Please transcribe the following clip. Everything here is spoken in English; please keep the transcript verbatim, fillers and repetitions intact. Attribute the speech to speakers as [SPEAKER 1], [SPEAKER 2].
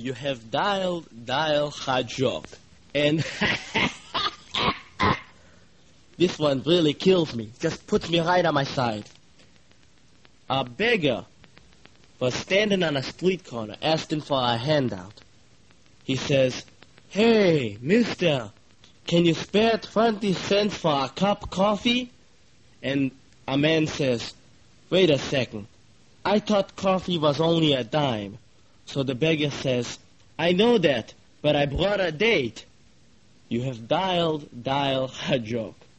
[SPEAKER 1] You have dialed Dial Hajok. And this one really kills me. Just puts me right on my side. A beggar was standing on a street corner asking for a handout. He says, "Hey, mister, can you spare twenty cents for a cup of coffee?" And a man says, "Wait a second. I thought coffee was only a dime." So the beggar says, "I know that, but I brought a date." You have dialed Dial Hajok.